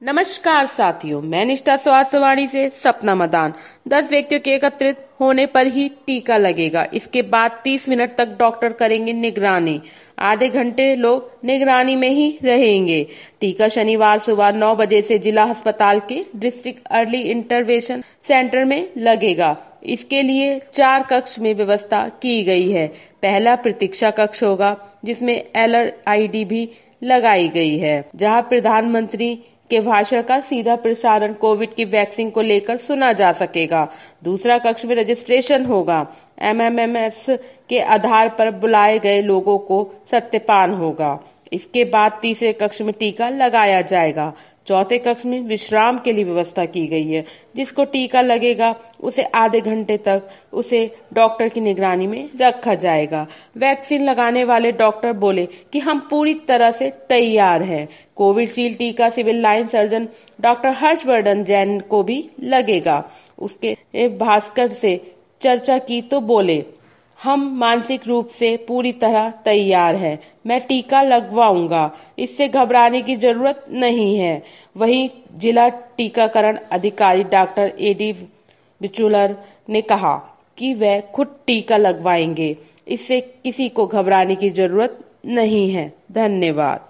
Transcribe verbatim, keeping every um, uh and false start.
नमस्कार साथियों, मैं निष्ठा स्वास्थ्य वाणी से सपना मदान। दस व्यक्तियों के एकत्रित होने पर ही टीका लगेगा। इसके बाद तीस मिनट तक डॉक्टर करेंगे निगरानी। आधे घंटे लोग निगरानी में ही रहेंगे। टीका शनिवार सुबह नौ बजे से जिला अस्पताल के डिस्ट्रिक्ट अर्ली इंटरवेंशन सेंटर में लगेगा। इसके लिए चार कक्ष में व्यवस्था की गई है। पहला प्रतीक्षा कक्ष होगा, जिसमें एल ई डी भी लगाई गई है, जहां प्रधानमंत्री के भाषण का सीधा प्रसारण कोविड की वैक्सीन को लेकर सुना जा सकेगा। दूसरा कक्ष में रजिस्ट्रेशन होगा। एम एम एम एस के आधार पर बुलाए गए लोगों को सत्यापन होगा। इसके बाद तीसरे कक्ष में टीका लगाया जाएगा। चौथे कक्ष में विश्राम के लिए व्यवस्था की गई है। जिसको टीका लगेगा उसे आधे घंटे तक उसे डॉक्टर की निगरानी में रखा जाएगा। वैक्सीन लगाने वाले डॉक्टर बोले कि हम पूरी तरह से तैयार हैं। कोविशील्ड टीका civil line surgeon doctor Harshvardhan Jain को भी लगेगा। उसके भास्कर से चर्चा की तो बोले, हम मानसिक रूप से पूरी तरह तैयार हैं। मैं टीका लगवाऊंगा, इससे घबराने की जरूरत नहीं है। वहीं जिला टीकाकरण अधिकारी डॉक्टर ए डी बिचुलर ने कहा कि वह खुद टीका लगवाएंगे। इससे किसी को घबराने की जरूरत नहीं है। धन्यवाद।